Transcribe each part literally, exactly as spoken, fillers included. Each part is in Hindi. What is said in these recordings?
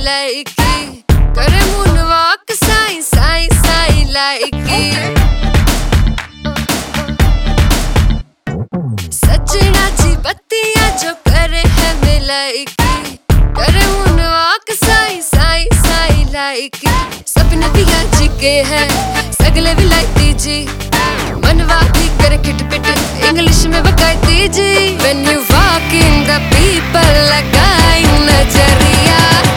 लाइकी करे मूनवॉक साई साई साई लाइकी सजनाची बत्तियां जो करे है मिलाइकी करे मूनवॉक साई साई साई लाइकी सपने भी आज के है सगले भी लाइती जी मनवा भी करे खिटपिट इंग्लिश में बकायती जी When you walk in the people लगाई नजरिया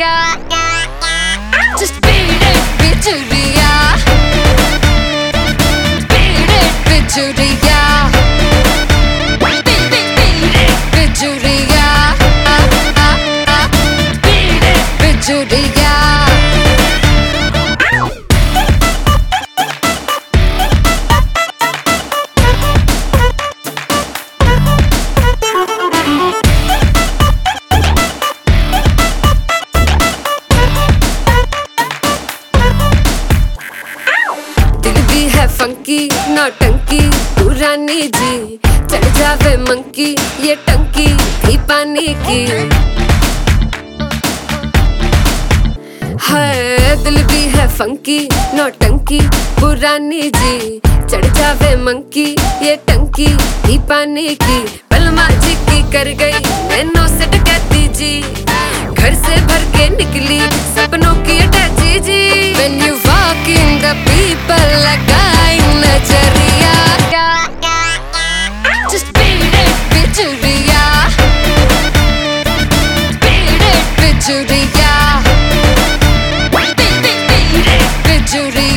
Just beat it बिजुरिया Beat it बिजुरिया Beat it बिजुरिया Beat it बिजुरिया फंकी नौटंकी पुरानी जी चढ़ जावे मंकी ये टंकी थी पानी की है दिल भी है फंकी नौटंकी पुरानी जी चढ़ जावे मंकी ये टंकी थी पानी की बलमा जी की कर गई नैनो से डकैती जी घर से भर के निकली सपनों की अटैची जी When you walk in the people लगाई नजरिया Just beat it बिजुरिया Beat it बिजुरिया Beat it बिजुरिया